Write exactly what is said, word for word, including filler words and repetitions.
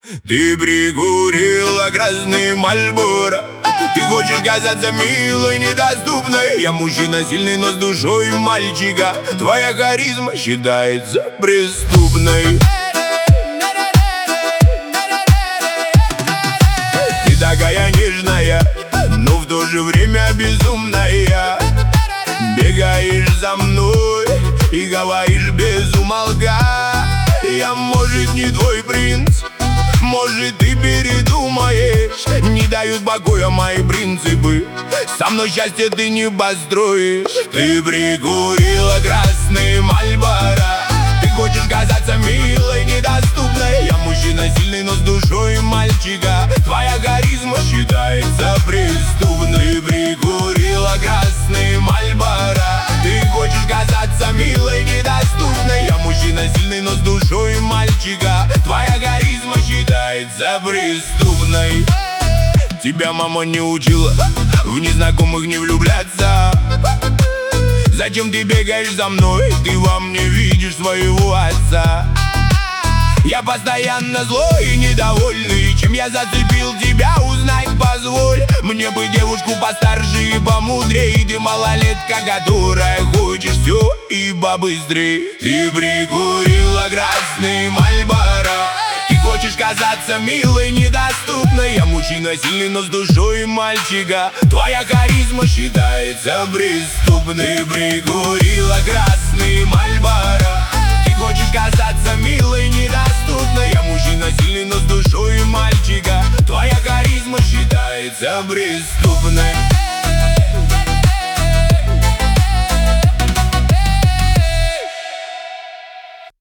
Ты прикурила красный Мальборо. Ты хочешь казаться милой, недоступной. Я мужчина сильный, но с душой мальчика. Твоя харизма считается преступной. Ты такая нежная, но в то же время безумная. Бегаешь за мной и говоришь без умолка. Я, может, не твой принц, может, ты передумаешь. Не дают покоя мои принципы. Со мной счастье ты не построишь. Ты прикурила красный Мальборо. Ты хочешь казаться милой, недоступной. Я мужчина сильный, но с душой мальчика. Твоя харизма считается преступной. Ты прикурила красный Мальборо. Ты хочешь казаться милой, недоступной. Я мужчина сильный, но с душой мальчика. Твоя харизма считается преступной. Тебя мама не учила в незнакомых не влюбляться. Зачем ты бегаешь за мной? Ты во мне видишь своего отца. Я постоянно злой и недовольный. Чем я зацепил тебя, узнать позволь. Мне бы девушку постарше и помудрей. Ты малолетка, которая хочешь все и побыстрей. Ты прикурила красный Мальборо. Ты хочешь казаться милой, недоступной. Я мужчина сильный, но с душой мальчика. Твоя харизма считается преступной. Прикурила красный Мальборо. Ты хочешь казаться